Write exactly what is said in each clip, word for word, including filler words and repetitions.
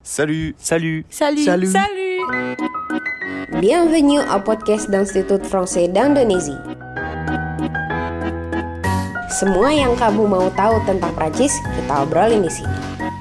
Salut, salut, Salut, salut. salut. Bienvenue au podcast d'Institut Français d'Indonésie. Semua yang kamu mau tahu tentang Prancis, kita obrolin di sini.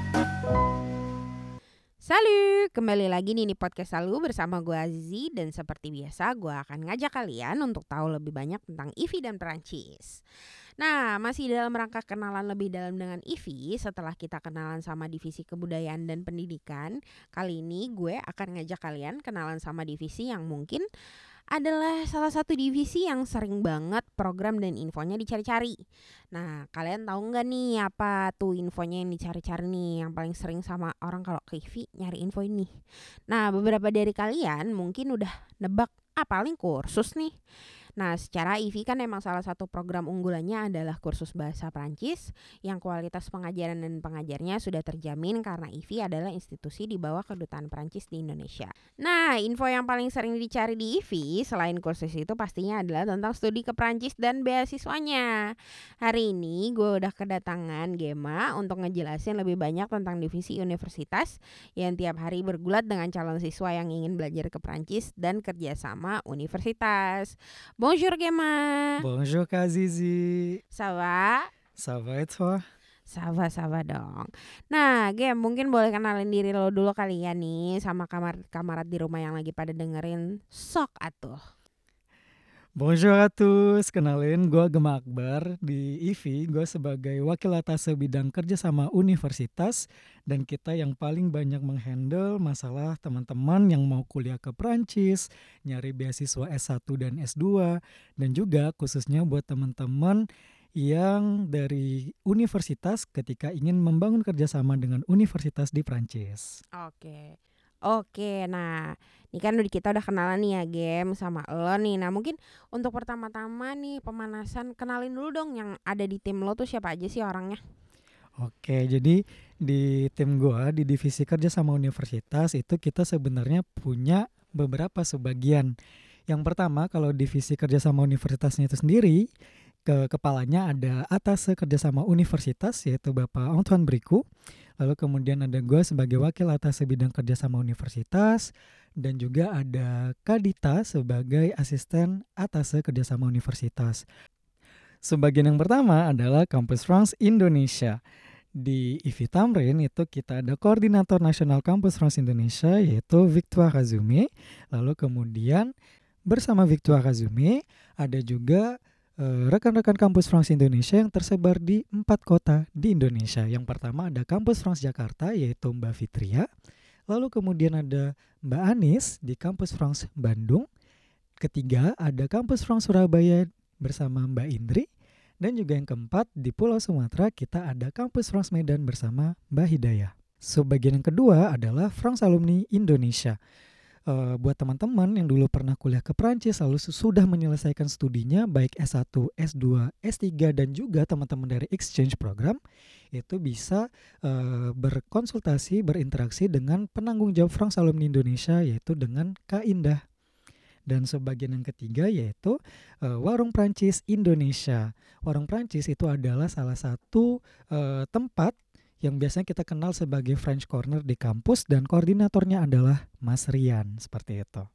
Salut, kembali lagi nih di podcast Salu bersama gue Azizi. Dan seperti biasa gue akan ngajak kalian untuk tahu lebih banyak tentang I V dan Perancis. Nah, masih dalam rangka kenalan lebih dalam dengan I V. Setelah kita kenalan sama divisi kebudayaan dan pendidikan, kali ini gue akan ngajak kalian kenalan sama divisi yang mungkin adalah salah satu divisi yang sering banget program dan infonya dicari-cari. Nah, kalian tahu nggak nih apa tuh infonya yang dicari-cari nih, yang paling sering sama orang kalau ke I V nyari info ini? Nah, beberapa dari kalian mungkin udah nebak, ah paling kursus nih. Nah, secara I V kan emang salah satu program unggulannya adalah kursus bahasa Prancis yang kualitas pengajaran dan pengajarnya sudah terjamin karena I V adalah institusi di bawah Kedutaan Prancis di Indonesia. Nah, info yang paling sering dicari di I V selain kursus itu pastinya adalah tentang studi ke Prancis dan beasiswanya. Hari ini gue udah kedatangan Gema untuk ngejelasin lebih banyak tentang divisi universitas yang tiap hari bergulat dengan calon siswa yang ingin belajar ke Prancis dan kerjasama universitas. Bonjour Gema. Bonjour Kak Zizi. Ça va? Ça va et toi? Ça va, ça va dong. Nah, Gem, mungkin boleh kenalin diri lo dulu kali ya nih sama kamar-kamarat di rumah yang lagi pada dengerin. Sok atuh. Bonjour à tous, kenalin gue Gema Akbar di I V. Gue sebagai wakil atase bidang kerjasama universitas dan kita yang paling banyak menghandle masalah teman-teman yang mau kuliah ke Prancis, nyari beasiswa S satu dan S dua, dan juga khususnya buat teman-teman yang dari universitas ketika ingin membangun kerjasama dengan universitas di Prancis. Oke. Oke, nah ini kan kita udah kenalan nih ya Gem sama lo nih. Nah mungkin untuk pertama-tama nih pemanasan, kenalin dulu dong yang ada di tim lo tuh siapa aja sih orangnya? Oke, jadi di tim gua di divisi kerjasama universitas itu kita sebenarnya punya beberapa subbagian. Yang pertama, kalau divisi kerjasama universitasnya itu sendiri, ke kepalanya ada atase kerjasama universitas yaitu Bapak Antoine Briku. Lalu kemudian ada gue sebagai wakil atase bidang kerjasama universitas, dan juga ada Kadita sebagai asisten atase kerjasama universitas. Sebagian yang pertama adalah Campus France Indonesia. Di I V Tamrin itu kita ada koordinator nasional Campus France Indonesia yaitu Victoire Azumi. Lalu kemudian bersama Victoire Azumi ada juga Uh, rekan-rekan Kampus France Indonesia yang tersebar di empat kota di Indonesia. Yang pertama ada Kampus France Jakarta yaitu Mbak Fitria. Lalu kemudian ada Mbak Anis di Kampus France Bandung. Ketiga ada Kampus France Surabaya bersama Mbak Indri. Dan juga yang keempat di Pulau Sumatera kita ada Kampus France Medan bersama Mbak Hidayah. Subbagian yang kedua adalah France Alumni Indonesia. Uh, buat teman-teman yang dulu pernah kuliah ke Prancis lalu sudah menyelesaikan studinya baik S satu, S dua, S tiga dan juga teman-teman dari exchange program itu bisa uh, berkonsultasi, berinteraksi dengan penanggung jawab France Alumni Indonesia yaitu dengan Kak Indah. Dan sebagian yang ketiga yaitu uh, Warung Prancis Indonesia. Warung Prancis itu adalah salah satu uh, tempat yang biasanya kita kenal sebagai French Corner di kampus dan koordinatornya adalah Mas Rian, seperti itu.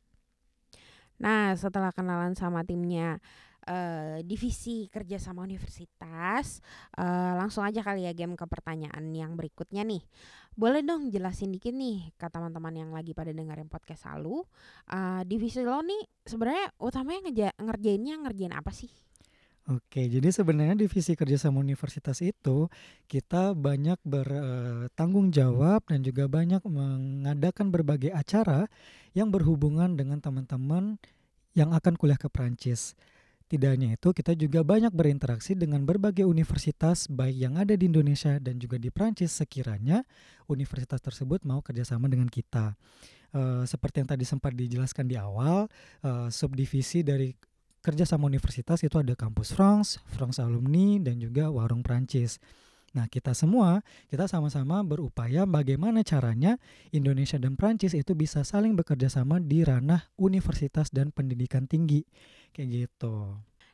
Nah, setelah kenalan sama timnya uh, divisi kerjasama universitas, uh, langsung aja kali ya Gem ke pertanyaan yang berikutnya nih. Boleh dong jelasin dikit nih ke teman-teman yang lagi pada dengerin podcast Salu, uh, divisi lo nih sebenarnya utamanya ngeja- ngerjainnya ngerjain apa sih? Oke, jadi sebenarnya divisi kerjasama universitas itu kita banyak bertanggung jawab dan juga banyak mengadakan berbagai acara yang berhubungan dengan teman-teman yang akan kuliah ke Prancis. Tidak hanya itu, kita juga banyak berinteraksi dengan berbagai universitas baik yang ada di Indonesia dan juga di Prancis sekiranya universitas tersebut mau kerjasama dengan kita. Uh, seperti yang tadi sempat dijelaskan di awal, uh, subdivisi dari kerjasama universitas itu ada Kampus France, France Alumni, dan juga Warung Prancis. Nah, kita semua, kita sama-sama berupaya bagaimana caranya Indonesia dan Prancis itu bisa saling bekerja sama di ranah universitas dan pendidikan tinggi. Kayak gitu.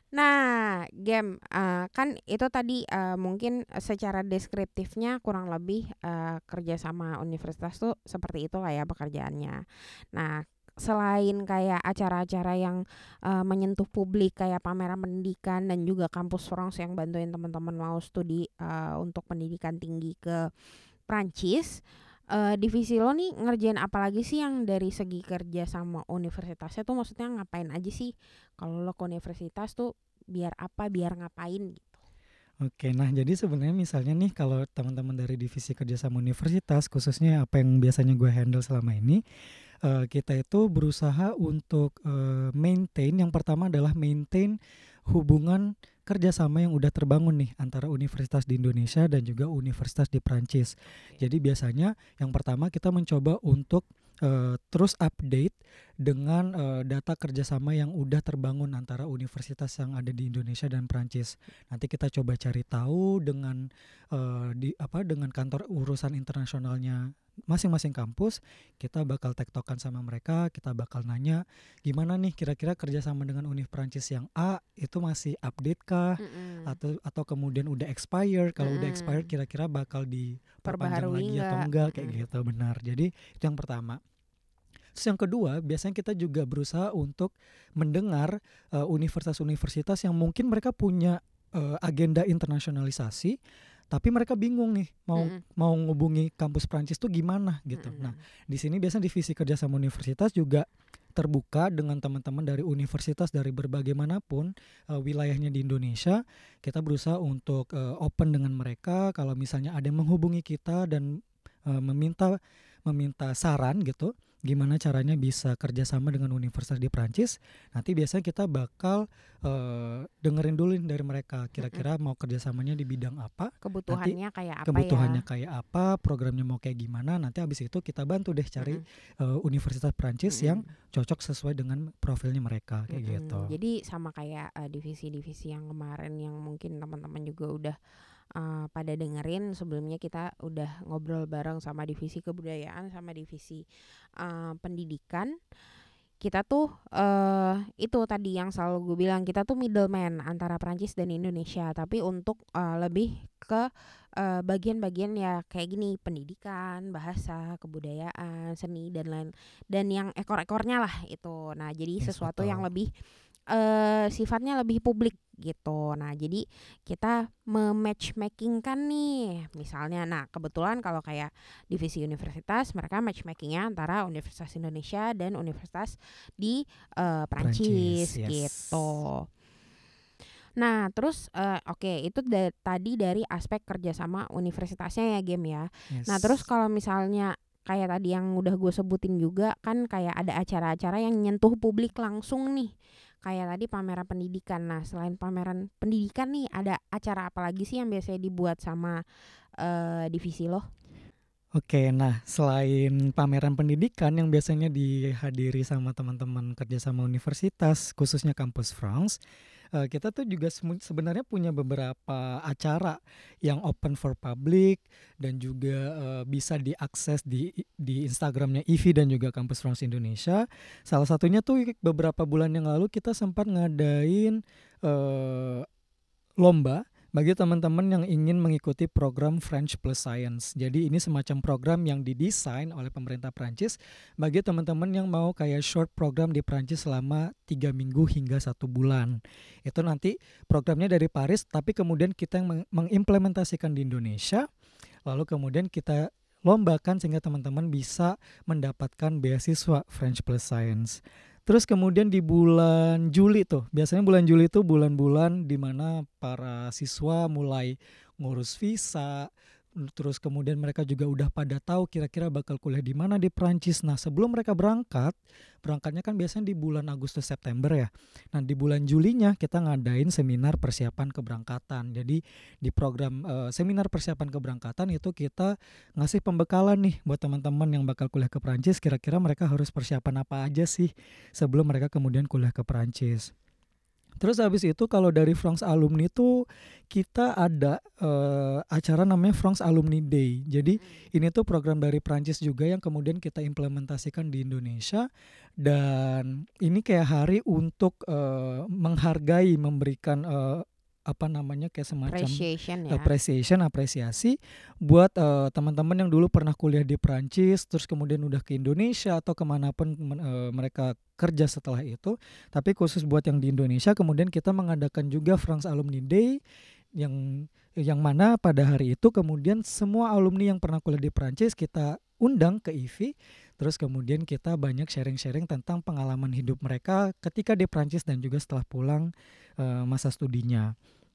Nah, game, eee, kan itu tadi, eee, mungkin secara deskriptifnya kurang lebih, eee, kerja sama universitas tuh seperti itulah ya pekerjaannya. Nah, selain kayak acara-acara yang, eee, menyentuh publik kayak pameran pendidikan dan juga Kampus France yang bantuin teman-teman mau studi, eee, untuk pendidikan tinggi ke Prancis, eee, divisi lo nih ngerjain apa lagi sih yang dari segi kerja sama universitasnya tuh maksudnya ngapain aja sih? Kalau lo ke universitas tuh biar apa, biar ngapain gitu? Oke, nah jadi sebenarnya misalnya nih kalau teman-teman dari divisi kerjasama universitas, khususnya apa yang biasanya gue handle selama ini, eee, kita itu berusaha untuk, eee, maintain, yang pertama adalah maintain hubungan kerjasama yang udah terbangun nih antara universitas di Indonesia dan juga universitas di Prancis. Jadi biasanya yang pertama kita mencoba untuk, eee, terus update dengan, eee, data kerjasama yang udah terbangun antara universitas yang ada di Indonesia dan Prancis. Nanti kita coba cari tahu dengan, eee, di apa, dengan kantor urusan internasionalnya masing-masing kampus, kita bakal tektokan sama mereka, kita bakal nanya, "Gimana nih kira-kira kerjasama dengan Univ Prancis yang A itu masih update kah? Mhm, Atau atau kemudian udah expire? Kalau udah expired mhm. kira-kira bakal diperpanjang Perbaharui lagi atau nggak? enggak?" Mhm, Kayak gitu, benar. Jadi itu yang pertama. Terus yang kedua, biasanya kita juga berusaha untuk mendengar, eee, universitas-universitas yang mungkin mereka punya, eee, agenda internasionalisasi, tapi mereka bingung nih mau mhm, mau ngubungi kampus Prancis tuh gimana gitu. Nah, mhm. di sini biasanya divisi kerjasama universitas juga terbuka dengan teman-teman dari universitas dari berbagai manapun, eee, wilayahnya di Indonesia. Kita berusaha untuk, eee, open dengan mereka kalau misalnya ada yang menghubungi kita dan, eee, meminta meminta saran gitu, gimana caranya bisa kerjasama dengan universitas di Prancis. Nanti biasanya kita bakal, eee, dengerin dulu nih dari mereka, Mhm. kira-kira mau kerjasamanya di bidang apa, nanti Kebutuhannya kayak apa ya? kebutuhannya kayak apa, programnya mau kayak gimana, nanti habis itu kita bantu deh cari, Mhm, eee, universitas Prancis yang mhm. cocok sesuai dengan profilnya mereka, kayak Mhm, gitu. jadi sama kayak, eee, divisi-divisi yang kemarin yang mungkin teman-teman juga udah, eee, pada dengerin sebelumnya kita udah ngobrol bareng sama divisi kebudayaan sama divisi, eee, pendidikan. Kita tuh, eee, itu tadi yang selalu gue bilang kita tuh middleman antara Prancis dan Indonesia tapi untuk, eee, lebih ke, eee, bagian-bagian ya kayak gini pendidikan, bahasa, kebudayaan, seni dan lain dan yang ekor-ekornya lah itu. Nah jadi Yes, sesuatu yang betul. lebih, eee, sifatnya lebih publik gitu. Nah jadi kita me-match-making-kan nih misalnya nah kebetulan kalau kayak divisi universitas mereka matchmakingnya antara Universitas Indonesia dan universitas di, eee, Prancis, Prancis yes. gitu. Nah terus, eee, oke itu da tadi dari aspek kerjasama universitasnya ya Game ya. Nah terus Yes. kalau misalnya kayak tadi yang udah gue sebutin juga kan kayak ada acara-acara yang nyentuh publik langsung nih. Kayak tadi pameran pendidikan. Nah selain pameran pendidikan nih ada acara apa lagi sih yang biasanya dibuat sama, eee, divisi lo? Oke, nah selain pameran pendidikan yang biasanya dihadiri sama teman-teman kerjasama universitas, khususnya Kampus France, eee, kita tuh juga semu sebenarnya punya beberapa acara yang open for public dan juga, eee, bisa diakses di di Instagram-nya I V I dan juga Kampus France Indonesia. Salah satunya tuh beberapa bulan yang lalu kita sempat ngadain, eee lomba bagi teman-teman yang ingin mengikuti program French Plus Science. Jadi ini semacam program yang didesain oleh pemerintah Prancis bagi teman-teman yang mau kayak short program di Prancis selama tiga minggu hingga satu bulan. Itu nanti programnya dari Paris, tapi kemudian kita yang meng- mengimplementasikan di Indonesia, lalu kemudian kita lombakan sehingga teman-teman bisa mendapatkan beasiswa French Plus Science. Terus kemudian di bulan Juli tuh, biasanya bulan Juli tuh bulan-bulan di mana para siswa mulai ngurus visa, terus kemudian mereka juga udah pada tahu kira-kira bakal kuliah di mana di Prancis. Nah, sebelum mereka berangkat, berangkatnya kan biasanya di bulan Agustus September ya. Nah, di bulan Julinya kita ngadain seminar persiapan keberangkatan. Jadi di program eh, seminar persiapan keberangkatan itu kita ngasih pembekalan nih buat teman-teman yang bakal kuliah ke Prancis, kira-kira mereka harus persiapan apa aja sih sebelum mereka kemudian kuliah ke Prancis. Terus habis itu kalau dari France Alumni tuh kita ada eh, acara namanya France Alumni Day. Jadi ini tuh program dari Prancis juga yang kemudian kita implementasikan di Indonesia, dan ini kayak hari untuk eh, menghargai, memberikan eh, apa namanya kayak semacam Appreciation ya. appreciation, apresiasi buat eh, teman-teman yang dulu pernah kuliah di Prancis, terus kemudian udah ke Indonesia atau kemanapun men- eh, mereka kerja setelah itu. Tapi khusus buat yang di Indonesia, kemudian kita mengadakan juga France Alumni Day yang yang mana pada hari itu kemudian semua alumni yang pernah kuliah di Prancis kita undang ke I V I. Terus kemudian kita banyak sharing-sharing tentang pengalaman hidup mereka ketika di Prancis dan juga setelah pulang eh, masa studinya.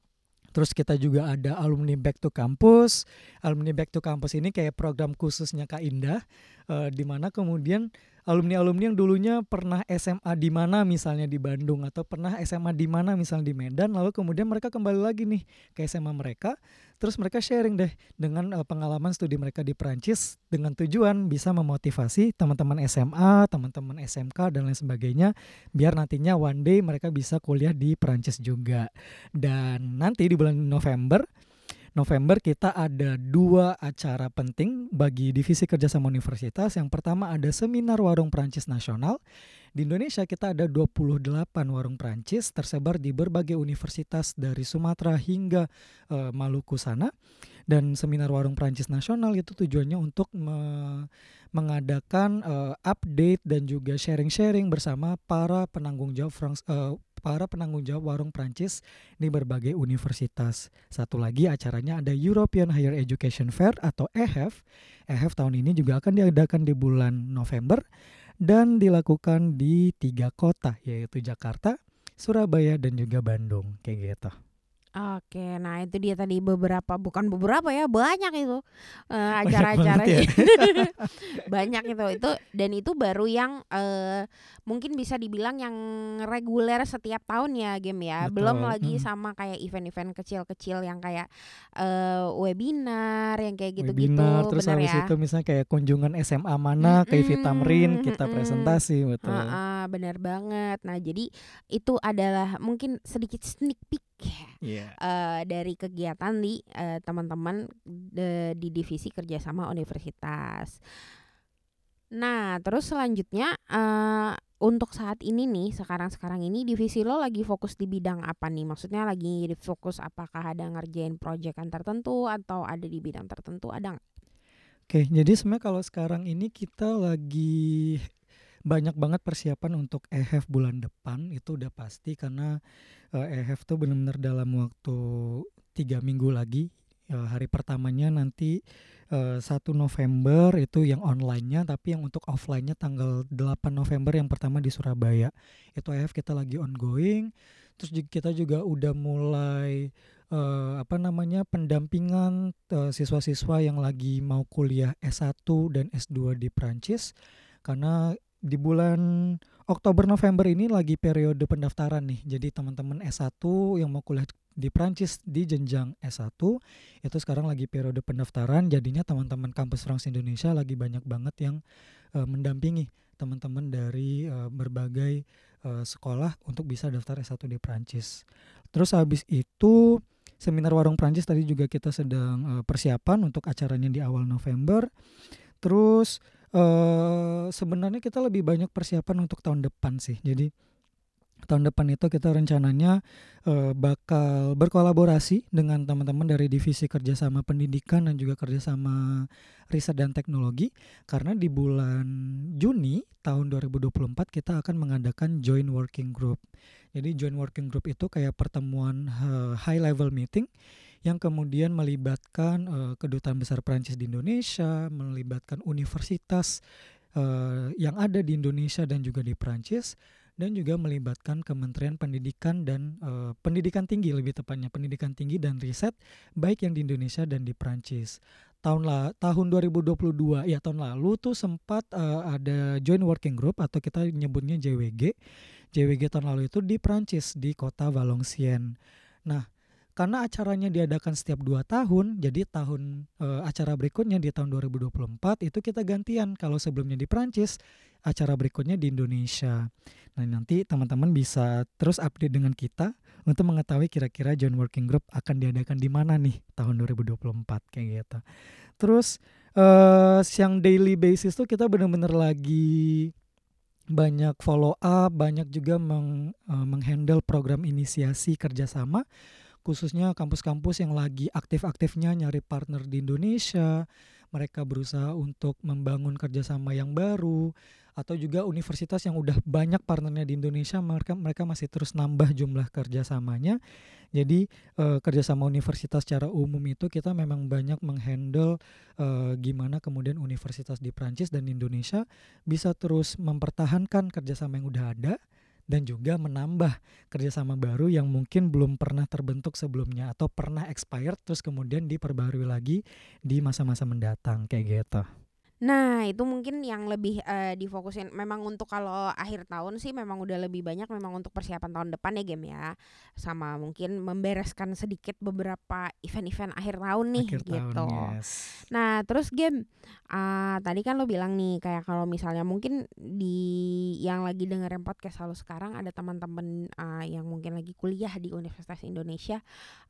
Terus kita juga ada alumni Back to Campus. Alumni Back to Campus ini kayak program khususnya Kak Indah, eh, di mana kemudian alumni-alumni yang dulunya pernah S M A di mana misalnya di Bandung, atau pernah S M A di mana misalnya di Medan, lalu kemudian mereka kembali lagi nih ke S M A mereka, terus mereka sharing deh dengan eh, pengalaman studi mereka di Prancis, dengan tujuan bisa memotivasi teman-teman S M A, teman-teman S M K dan lain sebagainya, biar nantinya one day mereka bisa kuliah di Prancis juga. Dan nanti di bulan November November kita ada dua acara penting bagi Divisi Kerjasama Universitas. Yang pertama ada Seminar Warung Prancis Nasional. Di Indonesia kita ada dua puluh delapan warung Prancis tersebar di berbagai universitas dari Sumatera hingga uh, Maluku sana. Dan Seminar Warung Prancis Nasional itu tujuannya untuk me- mengadakan uh, update dan juga sharing-sharing bersama para penanggung jawab France, uh, para penanggung jawab warung Prancis di berbagai universitas. Satu lagi acaranya ada European Higher Education Fair atau E H F. E H F tahun ini juga akan diadakan di bulan November dan dilakukan di tiga kota, yaitu Jakarta, Surabaya, dan juga Bandung, kayak gitu. Oke, nah itu dia tadi beberapa, bukan beberapa ya, banyak itu eh, Banyak acara-acaranya. banget ya. Banyak itu itu dan itu baru yang eh, mungkin bisa dibilang yang reguler setiap tahun ya, Game ya. Belum Betul. lagi Mm. sama kayak event-event kecil-kecil yang kayak eh, webinar yang kayak gitu-gitu, Webinar, terus bener habis ya. itu misalnya kayak kunjungan S M A mana ke I V I Tamrin, Mm-mm, kita mm-mm. presentasi, betul. Heeh, benar banget. Nah, jadi itu adalah mungkin sedikit sneak peek Iya. eh, dari kegiatan di eh, teman-teman de- di divisi kerjasama universitas. Nah, terus selanjutnya eh, untuk saat ini nih, sekarang-sekarang ini divisi lo lagi fokus di bidang apa nih? Maksudnya lagi di fokus apakah ada ngerjain proyekan tertentu atau ada di bidang tertentu, ada nggak? Oke, jadi sebenarnya kalau sekarang ini kita lagi banyak banget persiapan untuk E H F bulan depan, itu udah pasti karena eh, E H F tuh benar-benar dalam waktu tiga minggu lagi. Eh, hari pertamanya nanti eh, satu November itu yang online-nya, tapi yang untuk offline-nya tanggal delapan November yang pertama di Surabaya. Itu E H F kita lagi ongoing. Terus ju- kita juga udah mulai eh, apa namanya pendampingan eh, siswa-siswa yang lagi mau kuliah S satu dan S dua di Prancis, karena di bulan Oktober November ini lagi periode pendaftaran nih. Jadi teman-teman S satu yang mau kuliah di Prancis di jenjang S satu itu sekarang lagi periode pendaftaran. Jadinya teman-teman Kampus France Indonesia lagi banyak banget yang uh, mendampingi teman-teman dari uh, berbagai uh, sekolah untuk bisa daftar S satu di Prancis. Terus habis itu Seminar Warung Prancis tadi juga kita sedang uh, persiapan untuk acaranya di awal November. Terus eh sebenarnya kita lebih banyak persiapan untuk tahun depan sih. Jadi tahun depan itu kita rencananya eh, bakal berkolaborasi dengan teman-teman dari Divisi Kerjasama Pendidikan dan juga Kerjasama Riset dan Teknologi, karena di bulan Juni tahun dua ribu dua puluh empat kita akan mengadakan Joint Working Group. Jadi Joint Working Group itu kayak pertemuan eh, high level meeting yang kemudian melibatkan uh, Kedutaan Besar Prancis di Indonesia, melibatkan universitas uh, yang ada di Indonesia dan juga di Prancis, dan juga melibatkan Kementerian Pendidikan dan uh, Pendidikan Tinggi, lebih tepatnya Pendidikan Tinggi dan Riset, baik yang di Indonesia dan di Prancis. Tahun la, tahun dua ribu dua puluh dua ya tahun lalu tuh sempat uh, ada Joint Working Group atau kita nyebutnya J W G. J W G tahun lalu itu di Prancis di kota Valenciennes. Nah, karena acaranya diadakan setiap dua tahun, jadi tahun e, acara berikutnya di tahun dua ribu dua puluh empat itu kita gantian. Kalau sebelumnya di Prancis, acara berikutnya di Indonesia. Nah, nanti teman-teman bisa terus update dengan kita untuk mengetahui kira-kira Joint Working Group akan diadakan di mana nih tahun dua ribu dua puluh empat kayak gitu. Terus uh, yang daily basis tuh kita benar-benar lagi banyak follow up, banyak juga meng, uh, menghandle program inisiasi kerjasama, khususnya kampus-kampus yang lagi aktif-aktifnya nyari partner di Indonesia. Mereka berusaha untuk membangun kerjasama yang baru, atau juga universitas yang udah banyak partnernya di Indonesia, mereka mereka masih terus nambah jumlah kerjasamanya. Jadi eh, kerjasama universitas secara umum itu kita memang banyak menghandle eh, gimana kemudian universitas di Prancis dan Indonesia bisa terus mempertahankan kerjasama yang udah ada dan juga menambah kerjasama baru yang mungkin belum pernah terbentuk sebelumnya atau pernah expired terus kemudian diperbarui lagi di masa-masa mendatang kayak gitu. Nah, itu mungkin yang lebih uh, difokusin. Memang untuk kalau akhir tahun sih memang udah lebih banyak memang untuk persiapan tahun depan ya Game ya. Sama mungkin membereskan sedikit beberapa event-event akhir tahun nih Akhir gitu. tahun, yes. Nah, terus Game, uh, tadi kan lo bilang nih kayak kalau misalnya mungkin di yang lagi dengerin podcast lo sekarang ada teman-teman uh, yang mungkin lagi kuliah di Universitas Indonesia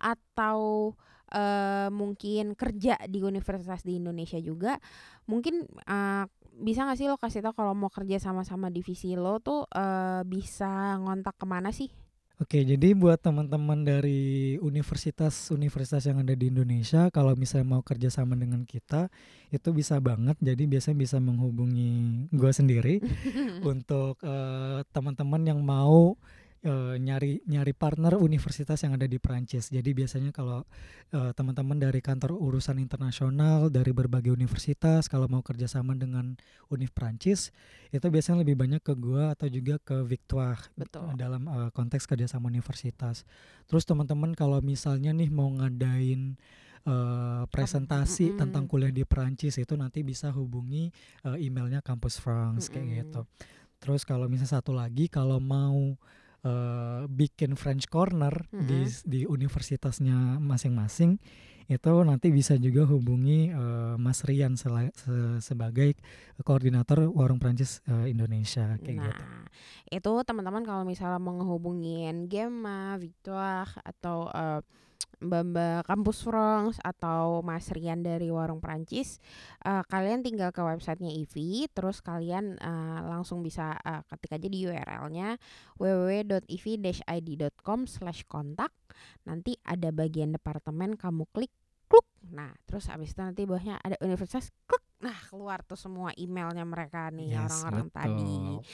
atau uh, mungkin kerja di universitas di Indonesia juga. Mungkin uh, bisa gak sih lo kasih tau kalau mau kerja sama-sama divisi lo tuh uh, bisa ngontak kemana sih? Oke, jadi buat teman-teman dari universitas-universitas yang ada di Indonesia, kalau misalnya mau kerja sama dengan kita, itu bisa banget. Jadi biasanya bisa menghubungi gue sendiri untuk uh, teman-teman yang mau uh, nyari nyari partner universitas yang ada di Prancis. Jadi biasanya kalau uh, teman-teman dari kantor urusan internasional dari berbagai universitas, kalau mau kerjasama dengan Univ Prancis, itu biasanya lebih banyak ke gue atau juga ke Victoire. Betul. Dalam uh, konteks kerjasama universitas. Terus teman-teman kalau misalnya nih mau ngadain uh, presentasi Mm-mm. tentang kuliah di Perancis, itu nanti bisa hubungi uh, emailnya Campus France kayak Mm-mm. gitu. Terus kalau misalnya satu lagi, kalau mau uh, bikin French Corner Mm-mm. di di universitasnya masing-masing, itu nanti bisa juga hubungi uh, Mas Rian sela- se- sebagai koordinator Warung Prancis uh, Indonesia kayak nah, gitu. itu teman-teman kalau misalnya mau ngehubungin Gemma, Victoire atau uh, Mbak-mbak Kampus France atau Mas Rian dari Warung Prancis, uh, kalian tinggal ke websitenya I V I, terus kalian uh, langsung bisa uh, ketik aja di U R L-nya w w w dot i v dash i d dot com slash kontak. Nanti ada bagian departemen, kamu klik, kluk. Nah, terus abis itu nanti bawahnya ada universitas, kluk. Nah, keluar tuh semua emailnya mereka nih, Yes, orang-orang betul. tadi.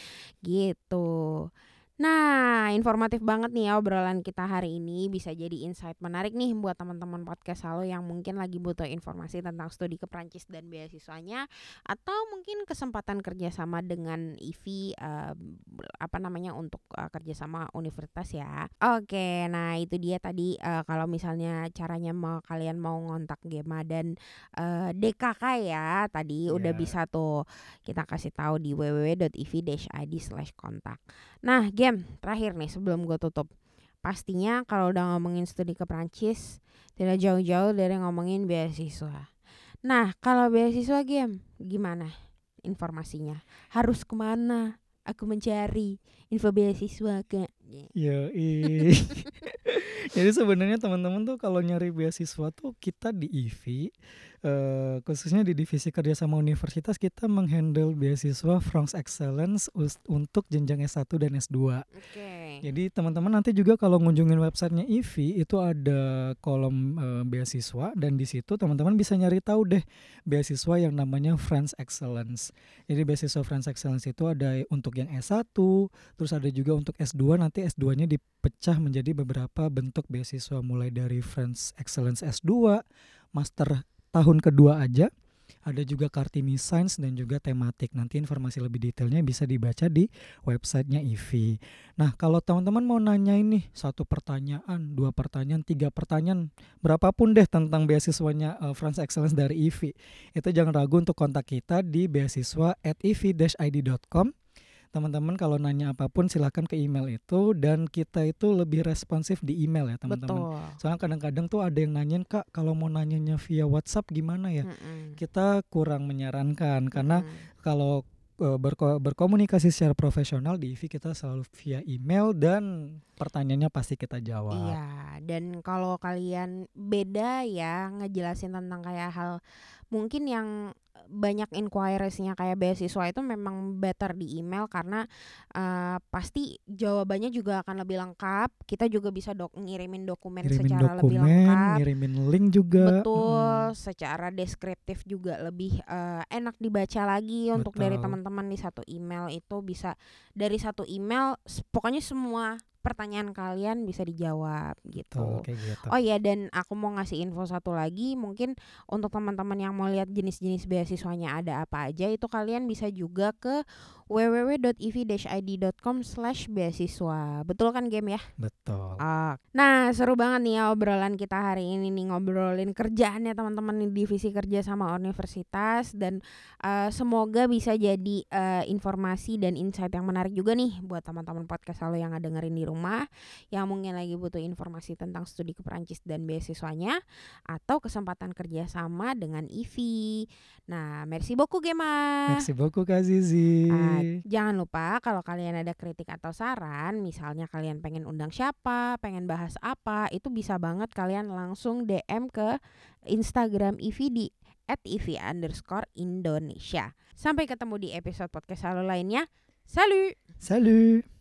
Gitu. Nah, informatif banget nih ya obrolan kita hari ini. Bisa jadi insight menarik nih buat teman-teman podcast Halo yang mungkin lagi butuh informasi tentang studi ke Prancis dan beasiswanya, atau mungkin kesempatan kerjasama dengan I V I, uh, apa namanya untuk uh, kerjasama universitas ya. Oke, nah itu dia tadi uh, kalau misalnya caranya mau kalian mau ngontak Gema dan uh, D K K ya, tadi Yeah. udah bisa tuh kita kasih tahu di w w w dot i v dash i d slash kontak. Nah, Gem, terakhir nih sebelum gue tutup. Pastinya kalau udah ngomongin studi ke Prancis, tidak jauh-jauh dari ngomongin beasiswa. Nah, kalau beasiswa Gem, gimana informasinya? Harus kemana aku mencari info beasiswa ke? Ya, jadi sebenarnya teman-teman tuh kalau nyari beasiswa tuh kita di I V I, uh, khususnya di divisi kerjasama universitas, kita menghandle beasiswa France Excellence us- untuk jenjang S satu dan S dua. Oke. Jadi teman-teman nanti juga kalau ngunjungin websitenya I V I itu ada kolom uh, beasiswa, dan di situ teman-teman bisa nyari tahu deh beasiswa yang namanya France Excellence. Jadi beasiswa France Excellence itu ada untuk yang S satu, terus ada juga untuk S dua. Nanti S dua-nya dipecah menjadi beberapa bentuk beasiswa, mulai dari France Excellence S dua, master tahun kedua aja, ada juga Kartini Science dan juga tematik. Nanti informasi lebih detailnya bisa dibaca di websitenya I V I. Nah, kalau teman-teman mau nanya ini satu pertanyaan, dua pertanyaan, tiga pertanyaan, berapapun deh tentang beasiswanya uh, France Excellence dari I V I, itu jangan ragu untuk kontak kita di beasiswa at i v dash i d dot com. Teman-teman kalau nanya apapun silakan ke email itu, dan kita itu lebih responsif di email ya teman-teman. Betul. Soalnya kadang-kadang tuh ada yang nanyain, Kak, kalau mau nanyanya via WhatsApp gimana ya? Mm-mm. Kita kurang menyarankan karena Mm-mm. kalau uh, berko- berkomunikasi secara profesional di I V I kita selalu via email dan pertanyaannya pasti kita jawab. Iya, dan kalau kalian beda ya ngejelasin tentang kayak hal mungkin yang banyak inquiries-nya kayak beasiswa itu memang better di email karena uh, pasti jawabannya juga akan lebih lengkap. Kita juga bisa dok ngirimin dokumen Ngirimin secara lebih dokumen, lengkap. ngirimin link juga. Betul, Mm-mm. secara deskriptif juga lebih uh, enak dibaca lagi untuk dari Betul. teman-teman di satu email itu bisa dari satu email s- pokoknya semua pertanyaan kalian bisa dijawab Betul, gitu. kayak gitu. Oh iya, dan aku mau ngasih info satu lagi, mungkin untuk teman-teman yang mau lihat jenis-jenis beasiswanya ada apa aja, itu kalian bisa juga ke w w w dot i v dash i d dot com slash beasiswa. Betul kan Game ya? Betul. Oh. Nah, seru banget nih ya obrolan kita hari ini nih, ngobrolin kerjaannya teman-teman di divisi kerja sama universitas, dan uh, semoga bisa jadi uh, informasi dan insight yang menarik juga nih buat teman-teman podcast selalu yang dengerin di rumah yang mungkin lagi butuh informasi tentang studi ke Perancis dan beasiswanya atau kesempatan kerja sama dengan I V I. Nah, merci beaucoup Gema. Merci beaucoup Kak Zizi. Uh, jangan lupa kalau kalian ada kritik atau saran, misalnya kalian pengen undang siapa, pengen bahas apa, itu bisa banget kalian langsung D M ke Instagram I V I di at I V I underscore Indonesia. Sampai ketemu di episode podcast selalu lainnya. Salut! Salut!